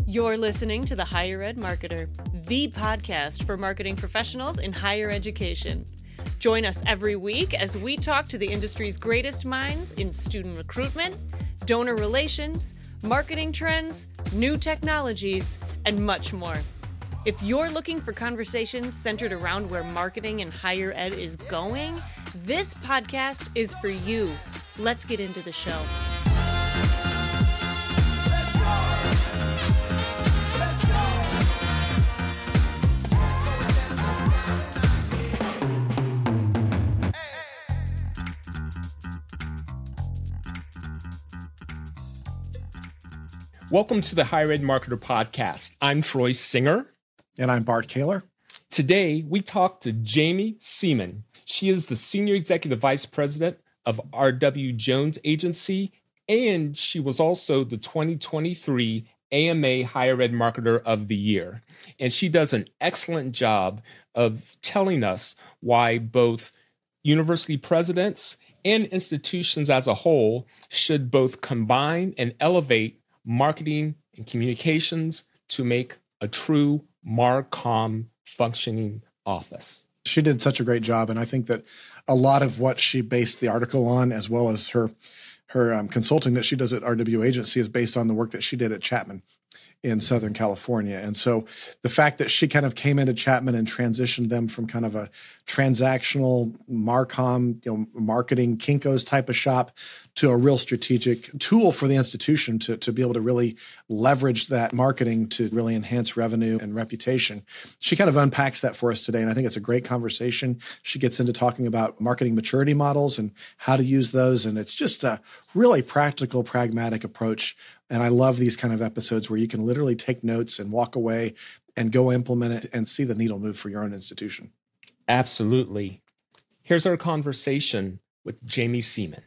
You're listening to The Higher Ed Marketer, the podcast for marketing professionals in higher education. Join us every week as we talk to the industry's greatest minds in student recruitment, donor relations, marketing trends, new technologies, and much more. If you're looking for conversations centered around where marketing in higher ed is going, this podcast is for you. Let's get into the show. Welcome to the Higher Ed Marketer Podcast. I'm Troy Singer. And I'm Bart Kaler. Today, we talk to Jamie Seaman. She is the Senior Executive Vice President of R.W. Jones Agency, and she was also the 2023 AMA Higher Ed Marketer of the Year. And she does an excellent job of telling us why both university presidents and institutions as a whole should both combine and elevate marketing and communications to make a true MarCom functioning office. She did such a great job, and I think that a lot of what she based the article on, as well as her consulting that she does at RW Agency, is based on the work that she did at Chapman in Southern California. And so the fact that she kind of came into Chapman and transitioned them from kind of a transactional MarCom, marketing Kinko's type of shop to a real strategic tool for the institution to be able to really leverage that marketing to really enhance revenue and reputation. She kind of unpacks that for us today, and I think it's a great conversation. She gets into talking about marketing maturity models and how to use those, and it's just a really practical, pragmatic approach. And I love these kind of episodes where you can literally take notes and walk away and go implement it and see the needle move for your own institution. Absolutely. Here's our conversation with Jamie Seaman.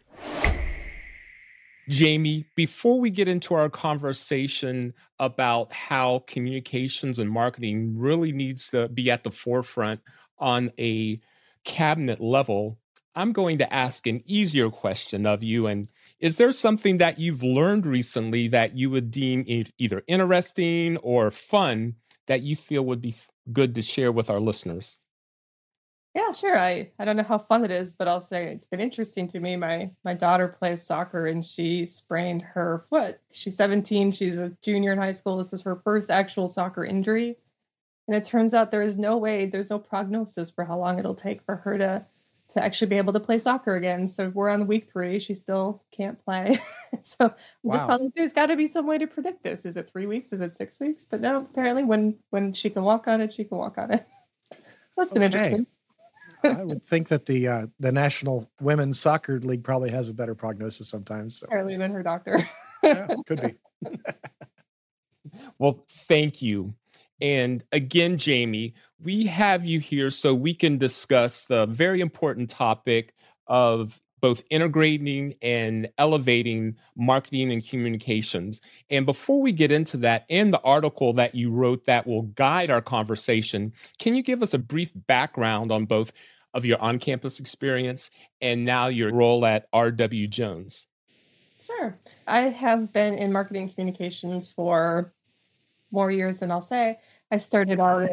Jamie, before we get into our conversation about how communications and marketing really needs to be at the forefront on a cabinet level, I'm going to ask an easier question of you. And is there something that you've learned recently that you would deem either interesting or fun that you feel would be good to share with our listeners? Yeah, sure. I don't know how fun it is, but I'll say it's been interesting to me. My daughter plays soccer and she sprained her foot. She's 17. She's a junior in high school. This is her first actual soccer injury. And it turns out there's no prognosis for how long it'll take for her to actually be able to play soccer again. So we're on week 3. She still can't play. So I'm just felt like there's got to be some way to predict this. Is it 3 weeks? Is it 6 weeks? But no, apparently when she can walk on it, she can walk on it. So that's been interesting. I would think that the National Women's Soccer League probably has a better prognosis sometimes. So. Apparently than her doctor. Yeah, could be. Well, thank you. And again, Jamie, we have you here so we can discuss the very important topic of both integrating and elevating marketing and communications. And before we get into that and the article that you wrote that will guide our conversation, can you give us a brief background on both of your on-campus experience and now your role at R.W. Jones? Sure. I have been in marketing and communications for more years than I'll say. I started out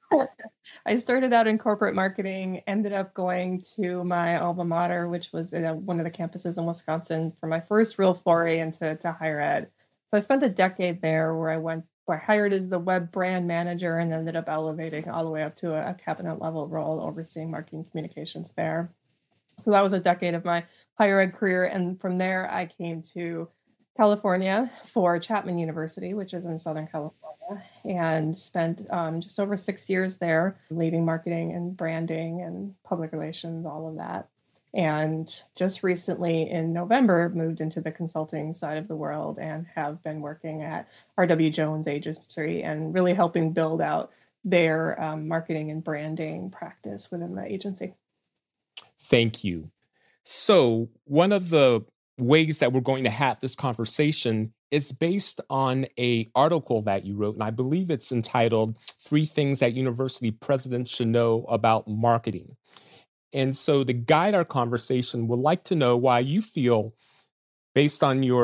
in corporate marketing, ended up going to my alma mater, which was one of the campuses in Wisconsin, for my first real foray into higher ed. So I spent a decade there where I hired as the web brand manager and ended up elevating all the way up to a cabinet level role overseeing marketing communications there. So that was a decade of my higher ed career. And from there, I came to California for Chapman University, which is in Southern California, and spent just over 6 years there, leading marketing and branding and public relations, all of that. And just recently in November, moved into the consulting side of the world and have been working at R.W. Jones Agency and really helping build out their marketing and branding practice within the agency. Thank you. So one of the ways that we're going to have this conversation is based on an article that you wrote, and I believe it's entitled 3 Things That University Presidents Should Know About Marketing. And so to guide our conversation, we'd like to know why you feel, based on your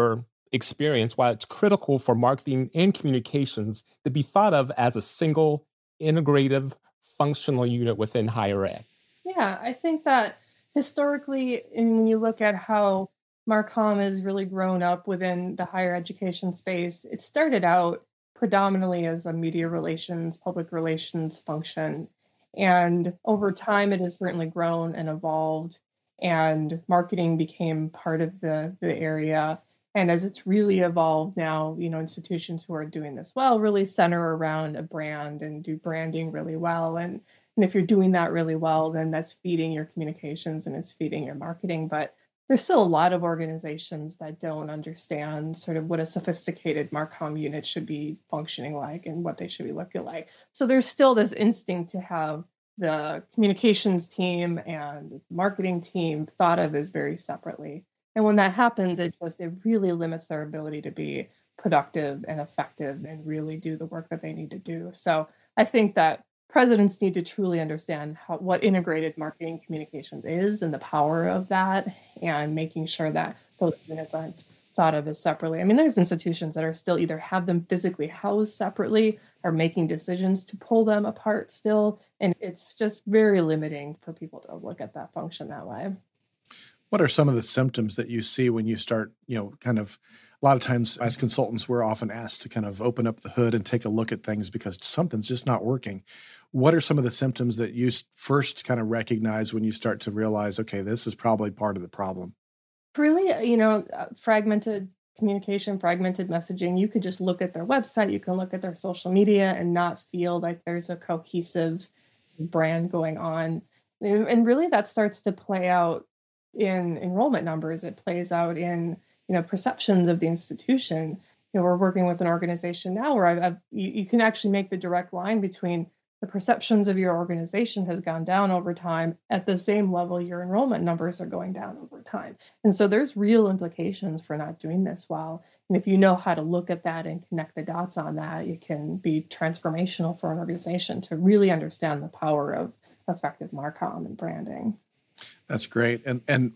experience why it's critical for marketing and communications to be thought of as a single, integrative, functional unit within higher ed. Yeah, I think that historically, and when you look at how Marcom has really grown up within the higher education space, it started out predominantly as a media relations, public relations function. And over time, it has certainly grown and evolved, and marketing became part of the area. And as it's really evolved now, institutions who are doing this well really center around a brand and do branding really well. And if you're doing that really well, then that's feeding your communications and it's feeding your marketing. But there's still a lot of organizations that don't understand sort of what a sophisticated Marcom unit should be functioning like and what they should be looking like. So there's still this instinct to have the communications team and the marketing team thought of as very separately. And when that happens, it really limits their ability to be productive and effective and really do the work that they need to do. So I think that presidents need to truly understand what integrated marketing communications is and the power of that, and making sure that those units aren't thought of as separately. I mean, there's institutions that are still either have them physically housed separately or making decisions to pull them apart still. And it's just very limiting for people to look at that function that way. What are some of the symptoms that you see when you start, kind of, a lot of times as consultants, we're often asked to kind of open up the hood and take a look at things because something's just not working. What are some of the symptoms that you first kind of recognize when you start to realize, okay, this is probably part of the problem? Really, fragmented communication, fragmented messaging. You could just look at their website, you can look at their social media and not feel like there's a cohesive brand going on. And really that starts to play out in enrollment numbers. It plays out in, perceptions of the institution. We're working with an organization now where you can actually make the direct line between the perceptions of your organization has gone down over time. At the same level, your enrollment numbers are going down over time. And so there's real implications for not doing this well. And if you know how to look at that and connect the dots on that, it can be transformational for an organization to really understand the power of effective Marcom and branding. That's great. And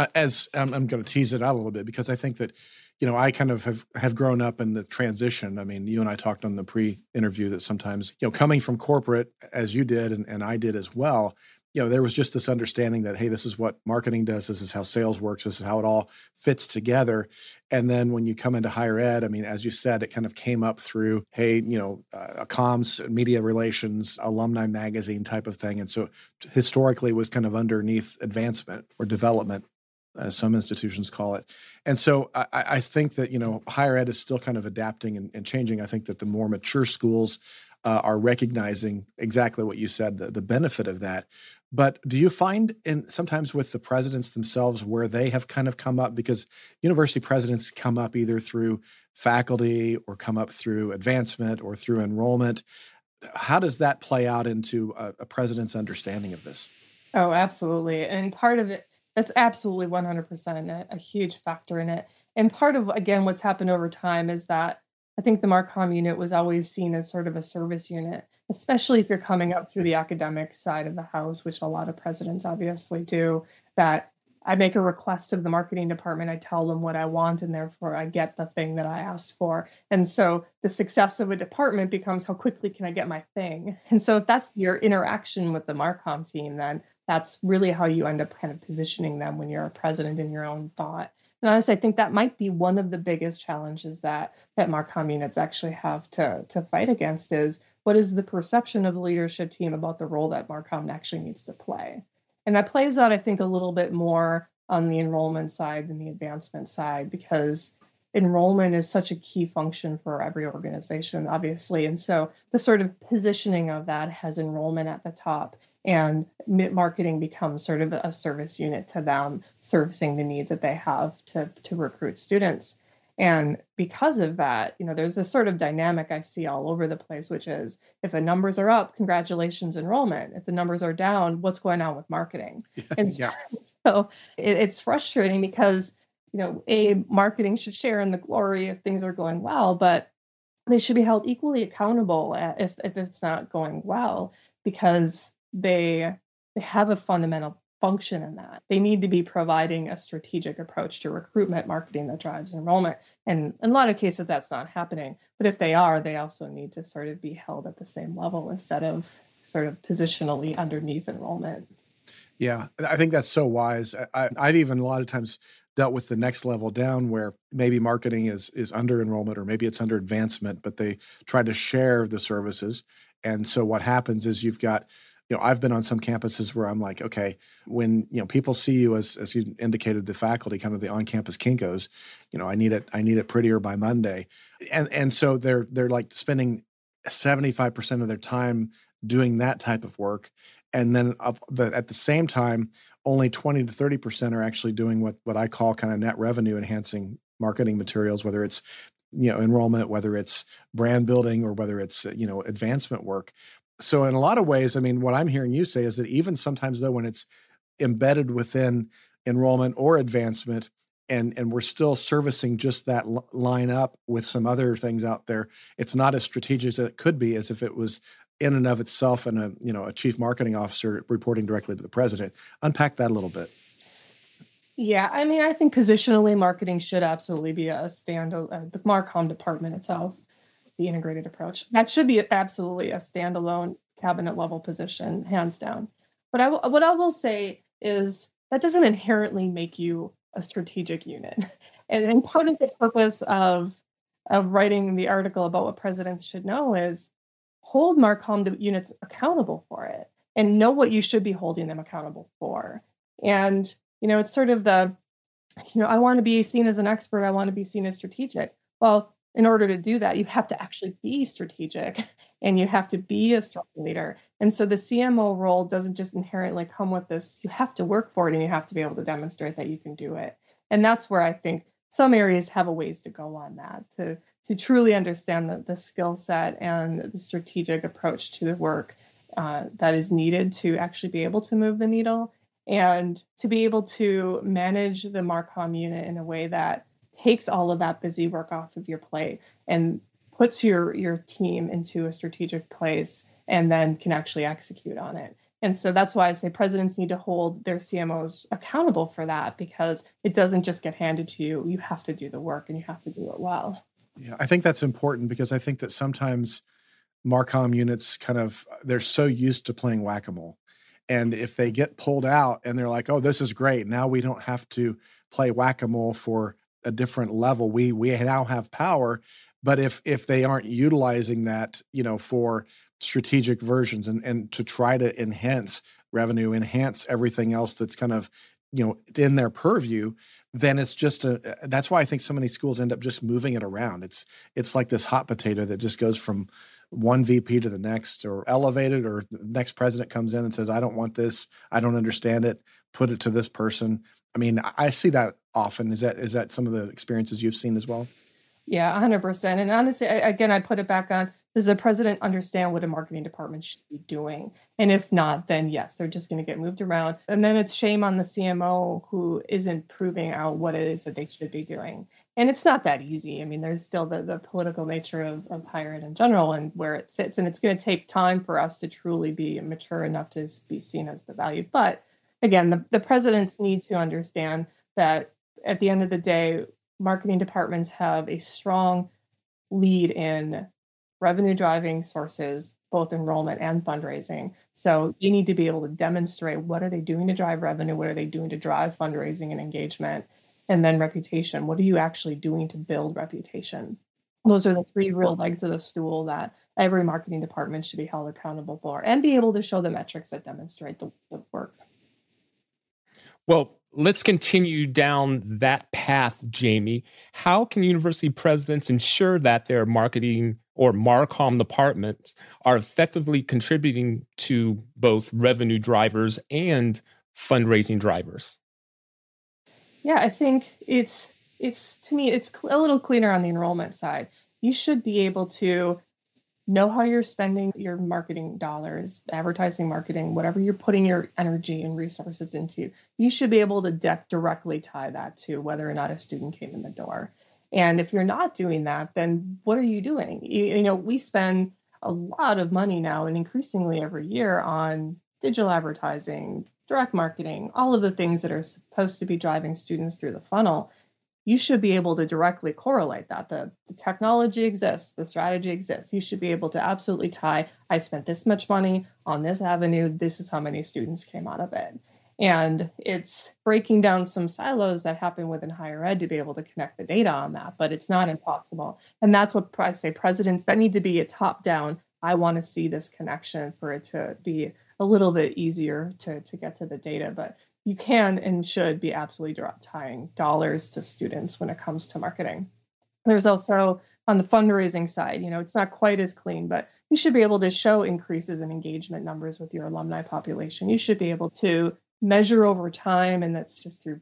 as I'm going to tease it out a little bit, because I think that, I kind of have grown up in the transition. I mean, you and I talked on the pre-interview that sometimes, coming from corporate as you did, and I did as well, there was just this understanding that, hey, this is what marketing does. This is how sales works. This is how it all fits together. And then when you come into higher ed, I mean, as you said, it kind of came up through, hey, a comms, media relations, alumni magazine type of thing. And so historically was kind of underneath advancement or development, as some institutions call it. And so I think that, higher ed is still kind of adapting and changing. I think that the more mature schools are recognizing exactly what you said, the benefit of that. But do you find sometimes with the presidents themselves where they have kind of come up, because university presidents come up either through faculty or come up through advancement or through enrollment? How does that play out into a president's understanding of this? Oh, absolutely. And part of it, that's absolutely 100% a huge factor in it. And part of, again, what's happened over time is that I think the Marcom unit was always seen as sort of a service unit, especially if you're coming up through the academic side of the house, which a lot of presidents obviously do, that I make a request of the marketing department, I tell them what I want, and therefore I get the thing that I asked for. And so the success of a department becomes how quickly can I get my thing? And so if that's your interaction with the Marcom team, then that's really how you end up kind of positioning them when you're a president in your own thought. And honestly, I think that might be one of the biggest challenges that Marcom units actually have to fight against is what is the perception of the leadership team about the role that Marcom actually needs to play. And that plays out, I think, a little bit more on the enrollment side than the advancement side, because enrollment is such a key function for every organization, obviously. And so the sort of positioning of that has enrollment at the top, and marketing becomes sort of a service unit to them, servicing the needs that they have to recruit students. And because of that, there's this sort of dynamic I see all over the place, which is if the numbers are up, congratulations, enrollment. If the numbers are down, what's going on with marketing? And so it's frustrating because, marketing should share in the glory if things are going well, but they should be held equally accountable if it's not going well, because they have a fundamental function in that. They need to be providing a strategic approach to recruitment marketing that drives enrollment. And in a lot of cases, that's not happening. But if they are, they also need to sort of be held at the same level instead of sort of positionally underneath enrollment. Yeah, I think that's so wise. I've even a lot of times dealt with the next level down where maybe marketing is under enrollment or maybe it's under advancement, but they try to share the services. And so what happens is you've got, I've been on some campuses where I'm like, okay, when, people see you as you indicated, the faculty, kind of the on-campus Kinkos, I need it prettier by Monday. And so they're like spending 75% of their time doing that type of work. And then at the same time, only 20 to 30% are actually doing what I call kind of net revenue enhancing marketing materials, whether it's, enrollment, whether it's brand building, or whether it's, advancement work. So in a lot of ways, I mean, what I'm hearing you say is that even sometimes though, when it's embedded within enrollment or advancement, and we're still servicing just that line up with some other things out there, it's not as strategic as it could be as if it was in and of itself and a chief marketing officer reporting directly to the president. Unpack that a little bit. Yeah, I mean, I think positionally marketing should absolutely be a standalone, the Marcom department itself, the integrated approach. That should be absolutely a standalone cabinet level position, hands down. But what I will say is that doesn't inherently make you a strategic unit. And part of the purpose of writing the article about what presidents should know is hold Marcom units accountable for it and know what you should be holding them accountable for. And, it's sort of I want to be seen as an expert. I want to be seen as strategic. Well, in order to do that, you have to actually be strategic and you have to be a strong leader. And so the CMO role doesn't just inherently come with this. You have to work for it and you have to be able to demonstrate that you can do it. And that's where I think some areas have a ways to go on that, to truly understand the skill set and the strategic approach to the work that is needed to actually be able to move the needle and to be able to manage the Marcom unit in a way that takes all of that busy work off of your plate and puts your team into a strategic place and then can actually execute on it. And so that's why I say presidents need to hold their CMOs accountable for that, because it doesn't just get handed to you. You have to do the work and you have to do it well. Yeah, I think that's important because I think that sometimes Marcom units they're so used to playing whack-a-mole. And if they get pulled out and they're like, oh, this is great, now we don't have to play whack-a-mole for a different level. We now have power. But if they aren't utilizing that, for strategic versions and to try to enhance revenue, enhance everything else that's kind of, in their purview, then it's just that's why I think so many schools end up just moving it around. It's like this hot potato that just goes from one VP to the next, or elevated, or the next president comes in and says, I don't want this. I don't understand it. Put it to this person. I mean, I see that often. Is that some of the experiences you've seen as well? Yeah, 100%. And honestly, I put it back on, does the president understand what a marketing department should be doing? And if not, then yes, they're just going to get moved around. And then it's shame on the CMO who isn't proving out what it is that they should be doing. And it's not that easy. I mean, there's still the political nature of higher ed in general and where it sits. And it's going to take time for us to truly be mature enough to be seen as the value. But again, the presidents need to understand that at the end of the day, marketing departments have a strong lead in revenue driving sources, both enrollment and fundraising. So you need to be able to demonstrate what are they doing to drive revenue, what are they doing to drive fundraising and engagement, and then reputation. What are you actually doing to build reputation? Those are the three real legs of the stool that every marketing department should be held accountable for and be able to show the metrics that demonstrate the work. Well, let's continue down that path, Jamie. How can university presidents ensure that their marketing or Marcom departments are effectively contributing to both revenue drivers and fundraising drivers? Yeah, I think it's to me, it's a little cleaner on the enrollment side. You should be able to know how you're spending your marketing dollars, advertising, marketing, whatever you're putting your energy and resources into. You should be able to directly tie that to whether or not a student came in the door. And if you're not doing that, then what are you doing? We spend a lot of money now and increasingly every year on digital advertising, direct marketing, all of the things that are supposed to be driving students through the funnel, you should be able to directly correlate that. The technology exists, the strategy exists. You should be able to absolutely tie, I spent this much money on this avenue, this is how many students came out of it. And it's breaking down some silos that happen within higher ed to be able to connect the data on that, but it's not impossible. And that's what I say, presidents, that need to be a top down. I want to see this connection for it to be a little bit easier to get to the data. But you can and should be absolutely direct tying dollars to students when it comes to marketing. There's also on the fundraising side, it's not quite as clean, but you should be able to show increases in engagement numbers with your alumni population. You should be able to measure over time, and that's just through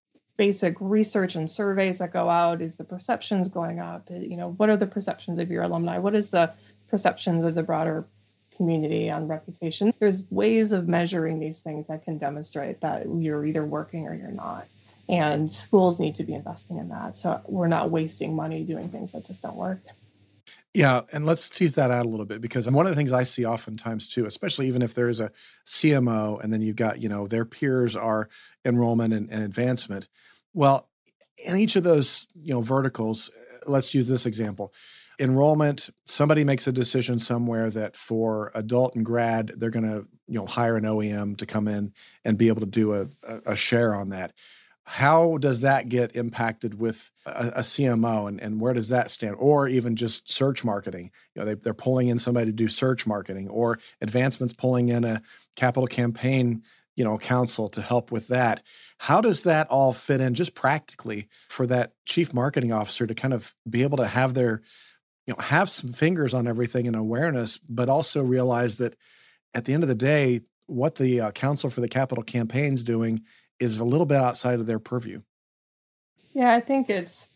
basic research and surveys that go out. Is the perceptions going up? What are the perceptions of your alumni? What is the perceptions of the broader community on reputation? There's ways of measuring these things that can demonstrate that you're either working or you're not. And schools need to be investing in that. So we're not wasting money doing things that just don't work. Yeah. And let's tease that out a little bit, because one of the things I see oftentimes too, especially even if there's a CMO and then you've got, their peers are enrollment and advancement. Well, in each of those, verticals, let's use this example. Enrollment, somebody makes a decision somewhere that for adult and grad, they're going to, hire an OEM to come in and be able to do a share on that. How does that get impacted with a CMO, and where does that stand? Or even just search marketing. They're pulling in somebody to do search marketing, or advancements pulling in a capital campaign, council to help with that. How does that all fit in just practically for that chief marketing officer to kind of be able to have their, have some fingers on everything and awareness, but also realize that at the end of the day, what the council for the capital campaign's doing is a little bit outside of their purview? Yeah, I think it's,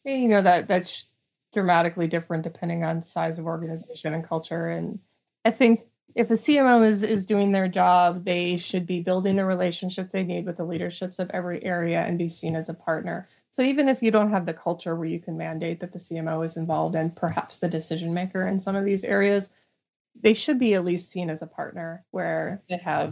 that's dramatically different depending on size of organization and culture. And I think if the CMO is doing their job, they should be building the relationships they need with the leaderships of every area and be seen as a partner. So even if you don't have the culture where you can mandate that the CMO is involved and perhaps the decision maker in some of these areas, they should be at least seen as a partner where they have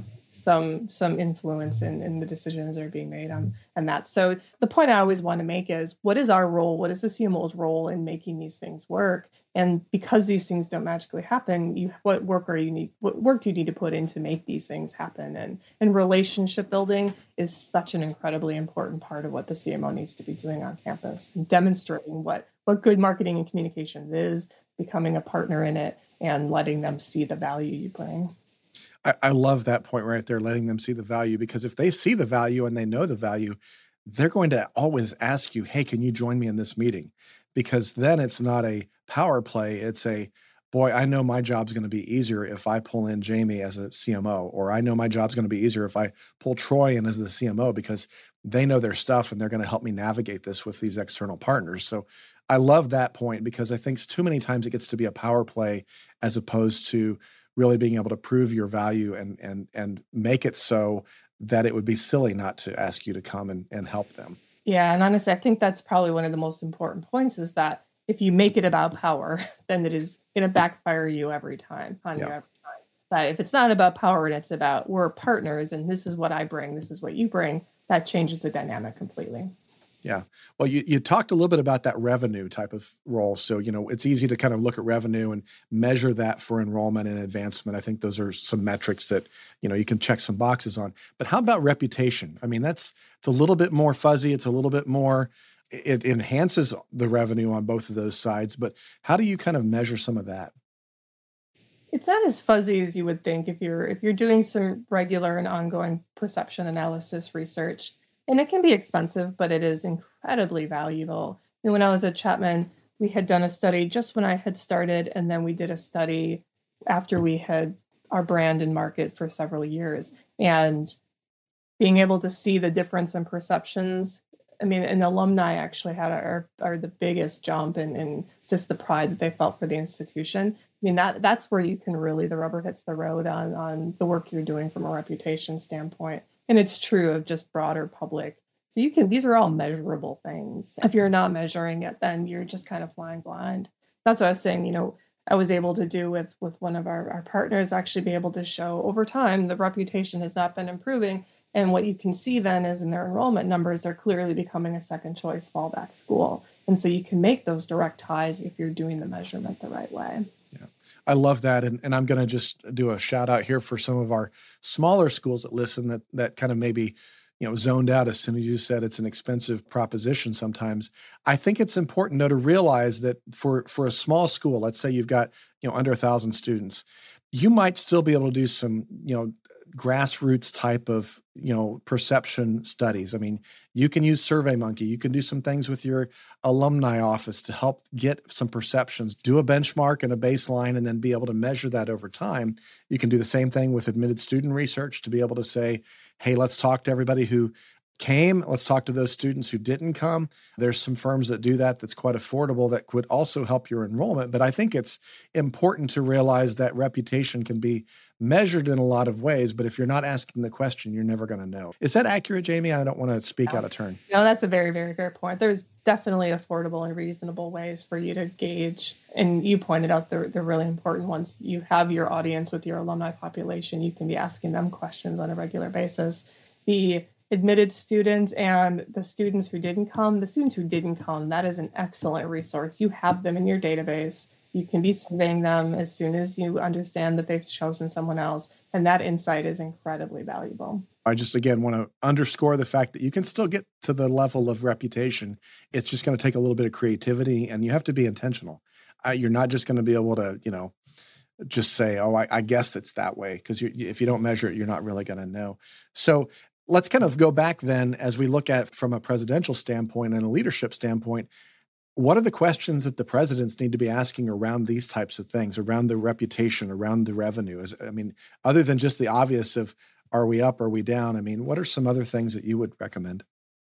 some influence in the decisions that are being made on that. So the point I always want to make is, what is our role? What is the CMO's role in making these things work? And because these things don't magically happen, what work do you need to put in to make these things happen? And relationship building is such an incredibly important part of what the CMO needs to be doing on campus, and demonstrating what good marketing and communications is, becoming a partner in it, and letting them see the value you bring. I love that point right there, letting them see the value, because if they see the value and they know the value, they're going to always ask you, hey, can you join me in this meeting? Because then it's not a power play. It's a, boy, I know my job's going to be easier if I pull in Jamie as a CMO, or I know my job's going to be easier if I pull Troy in as the CMO, because they know their stuff and they're going to help me navigate this with these external partners. So I love that point, because I think too many times it gets to be a power play as opposed to really being able to prove your value and make it so that it would be silly not to ask you to come and help them. Yeah. And honestly, I think that's probably one of the most important points, is that if you make it about power, then it is going to backfire you every time on you every time. But if it's not about power and it's about, we're partners and this is what I bring, this is what you bring, that changes the dynamic completely. Yeah. Well, you talked a little bit about that revenue type of role. So, it's easy to kind of look at revenue and measure that for enrollment and advancement. I think those are some metrics that, you can check some boxes on. But how about reputation? I mean, it's a little bit more fuzzy. It's a little bit more, it enhances the revenue on both of those sides. But how do you kind of measure some of that? It's not as fuzzy as you would think if you're doing some regular and ongoing perception analysis research. And it can be expensive, but it is incredibly valuable. When I was at Chapman, we had done a study just when I had started, and then we did a study after we had our brand and market for several years. And being able to see the difference in perceptions, an alumni actually had are the biggest jump in just the pride that they felt for the institution. That's where you can really, the rubber hits the road on the work you're doing from a reputation standpoint. And it's true of just broader public. So these are all measurable things. If you're not measuring it, then you're just kind of flying blind. That's what I was saying, I was able to do with one of our partners, actually be able to show over time the reputation has not been improving. And what you can see then is in their enrollment numbers, they're clearly becoming a second choice fallback school. And so you can make those direct ties if you're doing the measurement the right way. Yeah, I love that. And I'm going to just do a shout out here for some of our smaller schools that listen that kind of maybe zoned out as soon as you said it's an expensive proposition sometimes. I think it's important, though, to realize that for a small school, let's say you've got, under 1,000 students, you might still be able to do some, grassroots type of, perception studies. I mean, you can use SurveyMonkey. You can do some things with your alumni office to help get some perceptions, do a benchmark and a baseline, and then be able to measure that over time. You can do the same thing with admitted student research to be able to say, hey, let's talk to everybody who came. Let's talk to those students who didn't come. There's some firms that do that that's quite affordable that could also help your enrollment. But I think it's important to realize that reputation can be measured in a lot of ways. But if you're not asking the question, you're never going to know. Is that accurate, Jamie? I don't want to speak out of turn. No, that's a very, very fair point. There's definitely affordable and reasonable ways for you to gauge. And you pointed out the really important ones. You have your audience with your alumni population. You can be asking them questions on a regular basis. The admitted students and the students who didn't come, that is an excellent resource. You have them in your database. You can be surveying them as soon as you understand that they've chosen someone else. And that insight is incredibly valuable. I just, again, want to underscore the fact that you can still get to the level of reputation. It's just going to take a little bit of creativity, and you have to be intentional. You're not just going to be able to, just say, oh, I guess it's that way. Because if you don't measure it, you're not really going to know. So let's kind of go back then as we look at from a presidential standpoint and a leadership standpoint. What are the questions that the presidents need to be asking around these types of things, around the reputation, around the revenue? Other than just the obvious of are we up, are we down? What are some other things that you would recommend?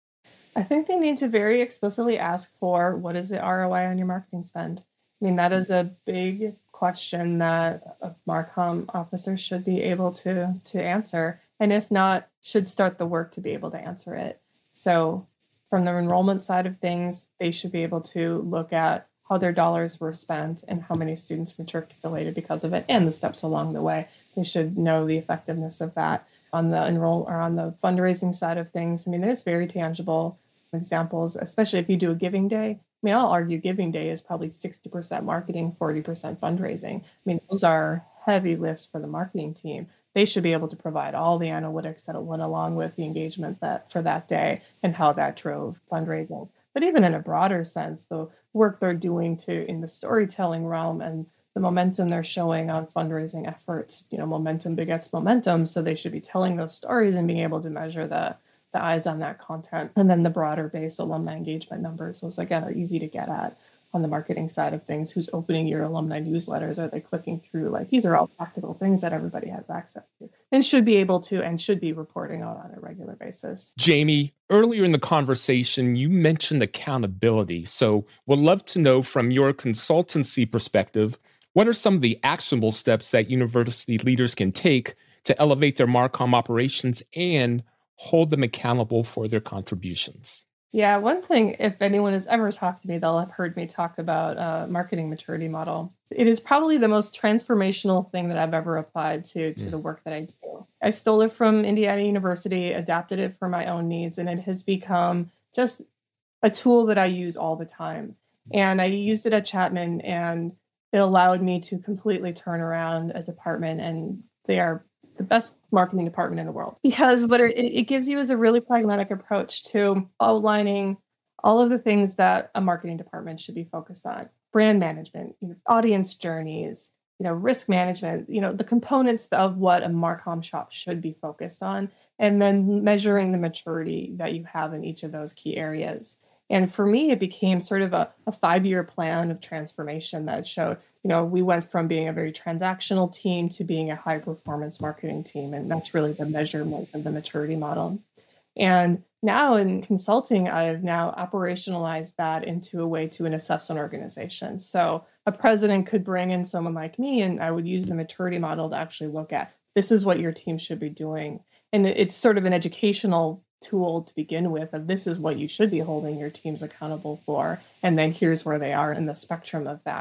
I think they need to very explicitly ask for what is the ROI on your marketing spend? That is a big question that a Marcom officer should be able to answer. And if not, should start the work to be able to answer it. So from the enrollment side of things, they should be able to look at how their dollars were spent and how many students matriculated because of it and the steps along the way. They should know the effectiveness of that. On the on the fundraising side of things, there's very tangible examples, especially if you do a giving day. I'll argue giving day is probably 60% marketing, 40% fundraising. Those are heavy lifts for the marketing team. They should be able to provide all the analytics that went along with the engagement that for that day and how that drove fundraising. But even in a broader sense, the work they're doing in the storytelling realm and the momentum they're showing on fundraising efforts, momentum begets momentum. So they should be telling those stories and being able to measure the eyes on that content. And then the broader base alumni engagement numbers, those again are easy to get at. On the marketing side of things, who's opening your alumni newsletters? Are they clicking through? These are all practical things that everybody has access to and should be able to and should be reporting on a regular basis. Jamie, earlier in the conversation, you mentioned accountability. So we'd love to know from your consultancy perspective, what are some of the actionable steps that university leaders can take to elevate their Marcom operations and hold them accountable for their contributions? Yeah, one thing, if anyone has ever talked to me, they'll have heard me talk about marketing maturity model. It is probably the most transformational thing that I've ever applied to the work that I do. I stole it from Indiana University, adapted it for my own needs, and it has become just a tool that I use all the time. And I used it at Chapman, and it allowed me to completely turn around a department, and they are the best marketing department in the world, because what it gives you is a really pragmatic approach to outlining all of the things that a marketing department should be focused on: brand management, audience journeys, risk management, the components of what a Marcom shop should be focused on, and then measuring the maturity that you have in each of those key areas. And for me, it became sort of a 5-year plan of transformation that showed, we went from being a very transactional team to being a high performance marketing team. And that's really the measurement of the maturity model. And now in consulting, I've now operationalized that into a way to assess an organization. So a president could bring in someone like me, and I would use the maturity model to actually look at, this is what your team should be doing. And it's sort of an educational tool to begin with, of this is what you should be holding your teams accountable for. And then here's where they are in the spectrum of that.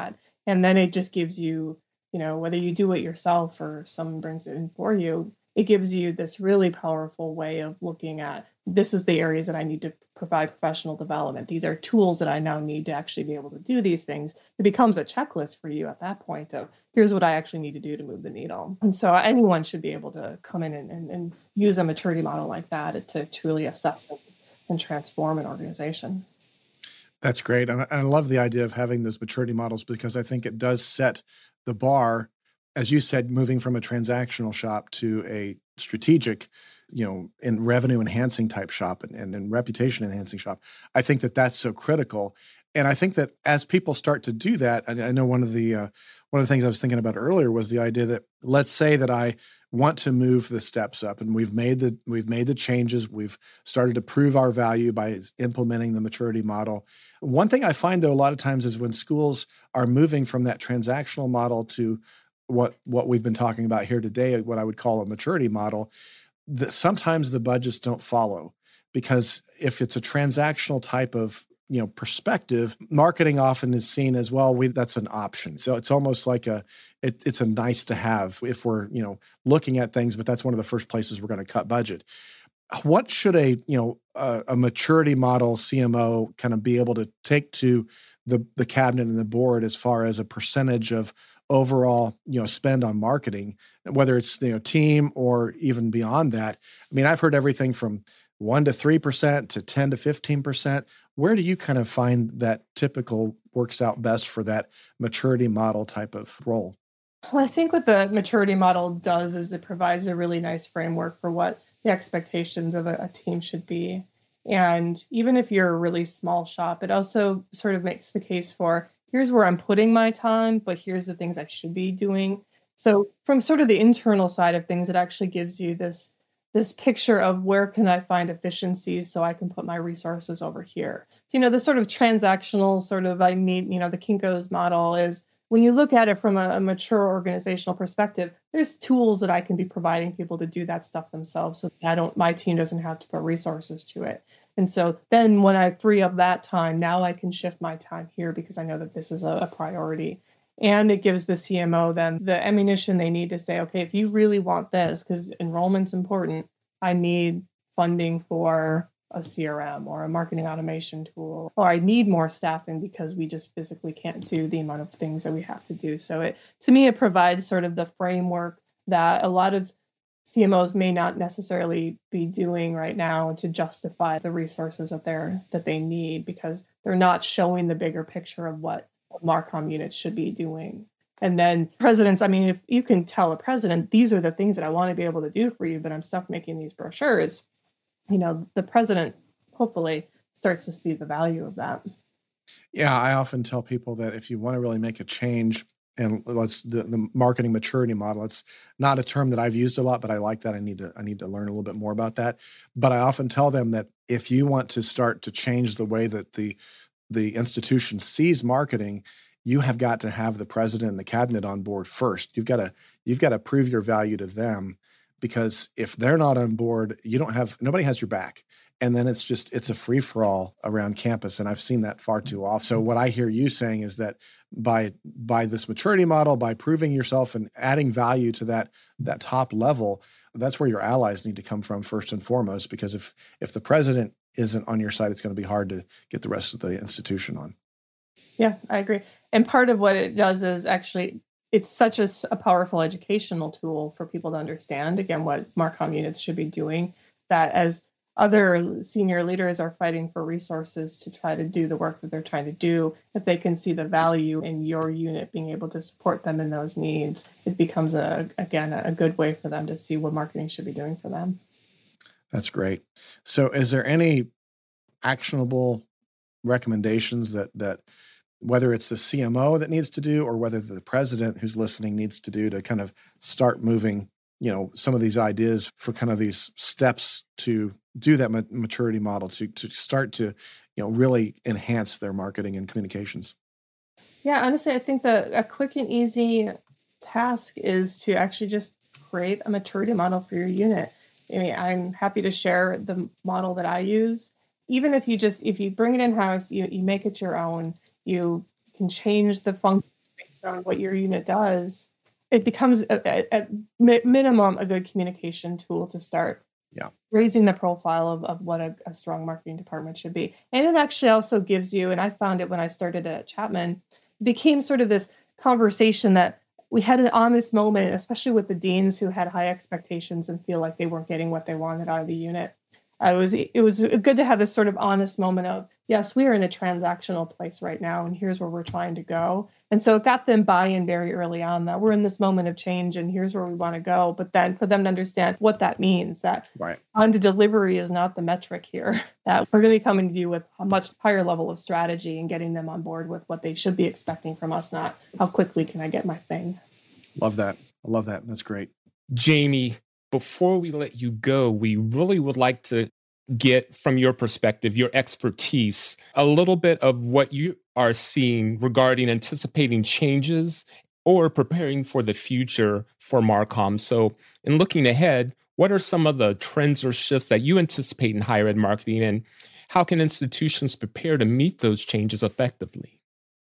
And then it just gives you, whether you do it yourself or someone brings it in for you, it gives you this really powerful way of looking at, this is the areas that I need to provide professional development. These are tools that I now need to actually be able to do these things. It becomes a checklist for you at that point of, here's what I actually need to do to move the needle. And so anyone should be able to come in and use a maturity model like that to truly assess and transform an organization. That's great. And I love the idea of having those maturity models, because I think it does set the bar, as you said, moving from a transactional shop to a strategic, in revenue enhancing type shop and in reputation enhancing shop. I think that that's so critical. And I think that as people start to do that, I know one of the things I was thinking about earlier was the idea that, let's say that I want to move the steps up, and we've made the changes. We've started to prove our value by implementing the maturity model. One thing I find, though, a lot of times is when schools are moving from that transactional model to what we've been talking about here today, what I would call a maturity model, that sometimes the budgets don't follow, because if it's a transactional type of perspective, marketing often is seen as, well, that's an option. So it's almost like it's a nice to have if we're looking at things, but that's one of the first places we're going to cut budget. What should a maturity model CMO kind of be able to take to the cabinet and the board as far as a percentage of overall spend on marketing, whether it's team or even beyond that? I mean, I've heard everything from 1 to 3% to 10 to 15%. Where do you kind of find that typical works out best for that maturity model type of role? Well, I think what the maturity model does is it provides a really nice framework for what the expectations of a team should be. And even if you're a really small shop, it also sort of makes the case for, here's where I'm putting my time, but here's the things I should be doing. So from sort of the internal side of things, it actually gives you this picture of, where can I find efficiencies so I can put my resources over here. So, the sort of transactional sort of, the Kinko's model is, when you look at it from a mature organizational perspective, there's tools that I can be providing people to do that stuff themselves, so my team doesn't have to put resources to it. And so then when I free up that time, now I can shift my time here because I know that this is a priority. And it gives the CMO then the ammunition they need to say, okay, if you really want this, because enrollment's important, I need funding for a CRM or a marketing automation tool, or I need more staffing because we just physically can't do the amount of things that we have to do. So to me, it provides sort of the framework that a lot of CMOs may not necessarily be doing right now to justify the resources that they need, because they're not showing the bigger picture of what Marcom units should be doing. And then presidents, if you can tell a president, these are the things that I want to be able to do for you, but I'm stuck making these brochures, the president hopefully starts to see the value of that. Yeah, I often tell people that if you want to really make a change, and the marketing maturity model, it's not a term that I've used a lot, but I like that. I need to learn a little bit more about that. But I often tell them that if you want to start to change the way that the institution sees marketing, you have got to have the president and the cabinet on board first. You've got to prove your value to them, because if they're not on board, nobody has your back. And then it's a free for all around campus. And I've seen that far too often. So what I hear you saying is that by this maturity model, by proving yourself and adding value to that top level, that's where your allies need to come from first and foremost, because if the president isn't on your side, it's going to be hard to get the rest of the institution on. Yeah, I agree. And part of what it does is actually, it's such a powerful educational tool for people to understand, again, what Marcom units should be doing, that as other senior leaders are fighting for resources to try to do the work that they're trying to do, if they can see the value in your unit being able to support them in those needs, it becomes, a good way for them to see what marketing should be doing for them. That's great. So is there any actionable recommendations that whether it's the CMO that needs to do, or whether the president who's listening needs to do, to kind of start moving, some of these ideas for kind of these steps to do that maturity model, to start to, really enhance their marketing and communications? Yeah, honestly, I think a quick and easy task is to actually just create a maturity model for your unit. I'm happy to share the model that I use. Even if you bring it in-house, you make it your own, you can change the function based on what your unit does, it becomes at minimum a good communication tool to start raising the profile of what a strong marketing department should be. And it actually also gives you, and I found it when I started at Chapman, it became sort of this conversation that we had an honest moment, especially with the deans who had high expectations and feel like they weren't getting what they wanted out of the unit. It was good to have this sort of honest moment of, yes, we are in a transactional place right now, and here's where we're trying to go. And so it got them buy-in very early on that we're in this moment of change and here's where we want to go. But then for them to understand what that means, that on to delivery is not the metric here, that we're going to be coming to you with a much higher level of strategy and getting them on board with what they should be expecting from us, not how quickly can I get my thing. Love that. I love that. That's great. Jamie, before we let you go, we really would like to get from your perspective, your expertise, a little bit of what you are seeing regarding anticipating changes or preparing for the future for Marcom. So in looking ahead, what are some of the trends or shifts that you anticipate in higher ed marketing, and how can institutions prepare to meet those changes effectively?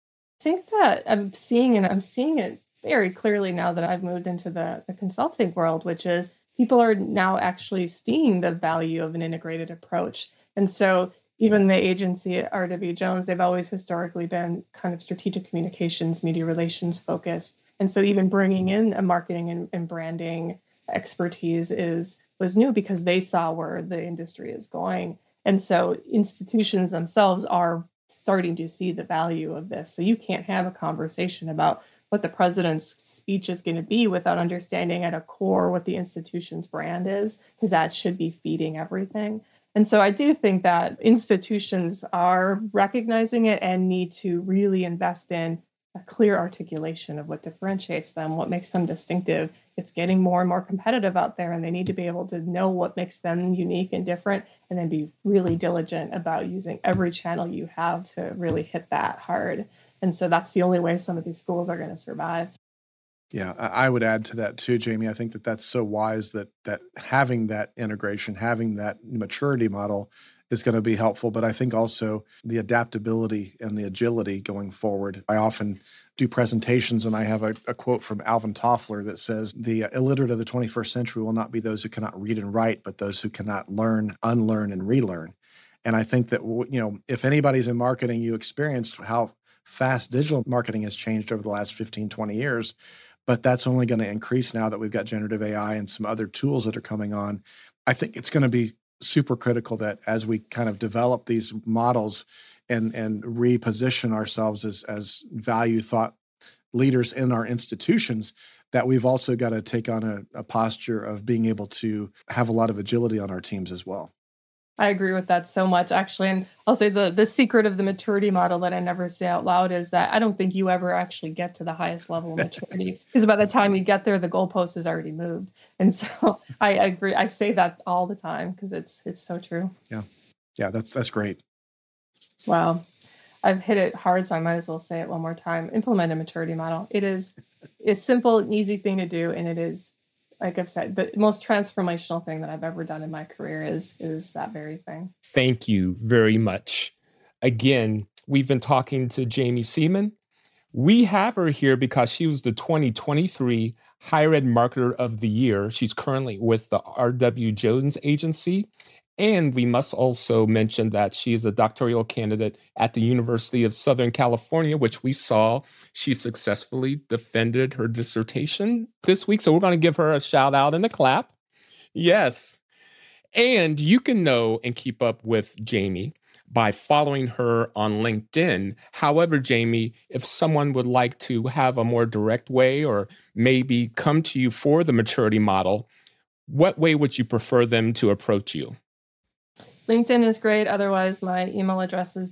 I think that I'm seeing it very clearly now that I've moved into the consulting world, which is people are now actually seeing the value of an integrated approach. And so even the agency at R.W. Jones, they've always historically been kind of strategic communications, media relations focused. And so even bringing in a marketing and branding expertise was new because they saw where the industry is going. And so institutions themselves are starting to see the value of this. So you can't have a conversation about what the president's speech is going to be without understanding at a core what the institution's brand is, because that should be feeding everything. And so I do think that institutions are recognizing it and need to really invest in a clear articulation of what differentiates them, what makes them distinctive. It's getting more and more competitive out there, and they need to be able to know what makes them unique and different, and then be really diligent about using every channel you have to really hit that hard. And so that's the only way some of these schools are going to survive. Yeah, I would add to that too, Jamie. I think that that's so wise that having that integration, having that maturity model is going to be helpful. But I think also the adaptability and the agility going forward. I often do presentations, and I have a quote from Alvin Toffler that says, the illiterate of the 21st century will not be those who cannot read and write, but those who cannot learn, unlearn, and relearn. And I think that, if anybody's in marketing, you experienced how fast digital marketing has changed over the last 15, 20 years. But that's only going to increase now that we've got generative AI and some other tools that are coming on. I think it's going to be super critical that as we kind of develop these models and reposition ourselves as value thought leaders in our institutions, that we've also got to take on a posture of being able to have a lot of agility on our teams as well. I agree with that so much, actually. And I'll say the secret of the maturity model that I never say out loud is that I don't think you ever actually get to the highest level of maturity, because by the time you get there, the goalpost is already moved. And so I agree. I say that all the time because it's so true. Yeah, that's great. Wow. I've hit it hard, so I might as well say it one more time. Implement a maturity model. It is a simple and easy thing to do, and it is, like I've said, the most transformational thing that I've ever done in my career is that very thing. Thank you very much. Again, we've been talking to Jamie Seaman. We have her here because she was the 2023 Higher Ed Marketer of the Year. She's currently with the R.W. Jones Agency. And we must also mention that she is a doctoral candidate at the University of Southern California, which we saw she successfully defended her dissertation this week. So we're going to give her a shout out and a clap. Yes. And you can know and keep up with Jamie by following her on LinkedIn. However, Jamie, if someone would like to have a more direct way or maybe come to you for the maturity model, what way would you prefer them to approach you? LinkedIn is great. Otherwise, my email address is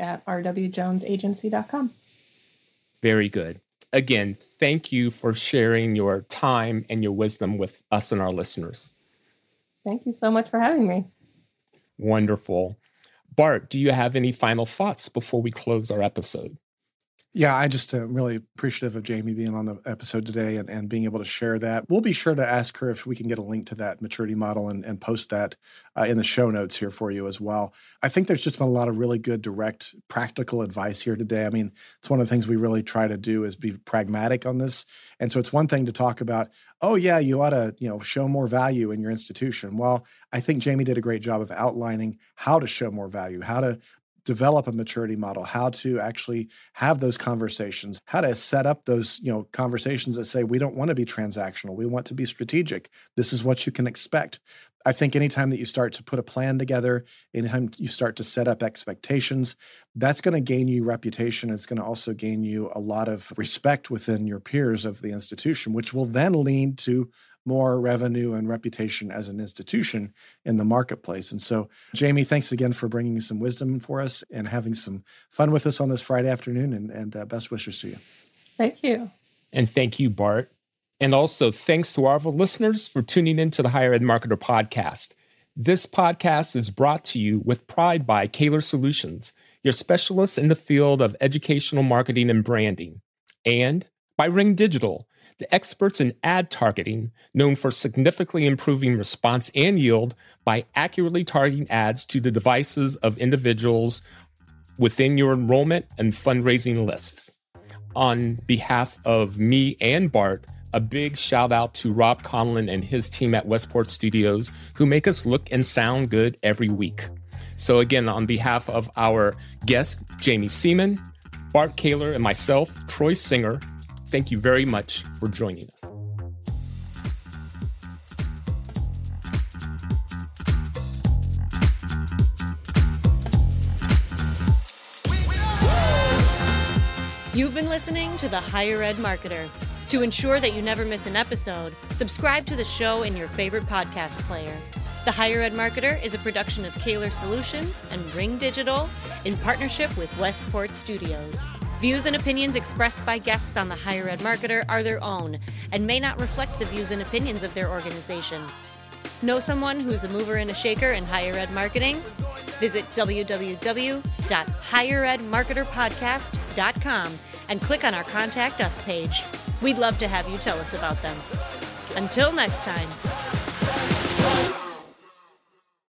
jamie@rwjonesagency.com. Very good. Again, thank you for sharing your time and your wisdom with us and our listeners. Thank you so much for having me. Wonderful. Bart, do you have any final thoughts before we close our episode? Yeah, I just really appreciative of Jamie being on the episode today and being able to share that. We'll be sure to ask her if we can get a link to that maturity model and post that in the show notes here for you as well. I think there's just been a lot of really good, direct, practical advice here today. I mean, it's one of the things we really try to do is be pragmatic on this. And so it's one thing to talk about, oh yeah, you ought to, show more value in your institution. Well, I think Jamie did a great job of outlining how to show more value, how to develop a maturity model, how to actually have those conversations, how to set up those, conversations that say, we don't want to be transactional. We want to be strategic. This is what you can expect. I think anytime that you start to put a plan together, anytime you start to set up expectations, that's going to gain you reputation. It's going to also gain you a lot of respect within your peers of the institution, which will then lead to more revenue and reputation as an institution in the marketplace. And so, Jamie, thanks again for bringing some wisdom for us and having some fun with us on this Friday afternoon, and best wishes to you. Thank you. And thank you, Bart. And also thanks to our listeners for tuning into the Higher Ed Marketer podcast. This podcast is brought to you with pride by Kaler Solutions, your specialists in the field of educational marketing and branding, and by Ring Digital, the experts in ad targeting, known for significantly improving response and yield by accurately targeting ads to the devices of individuals within your enrollment and fundraising lists. On behalf of me and Bart, a big shout out to Rob Conlon and his team at Westport Studios, who make us look and sound good every week. So again, on behalf of our guest, Jamie Seaman, Bart Kaler, and myself, Troy Singer, thank you very much for joining us. You've been listening to the Higher Ed Marketer. To ensure that you never miss an episode, subscribe to the show in your favorite podcast player. The Higher Ed Marketer is a production of Kaler Solutions and Ring Digital in partnership with Westport Studios. Views and opinions expressed by guests on the Higher Ed Marketer are their own and may not reflect the views and opinions of their organization. Know someone who's a mover and a shaker in higher ed marketing? Visit www.higheredmarketerpodcast.com and click on our Contact Us page. We'd love to have you tell us about them. Until next time.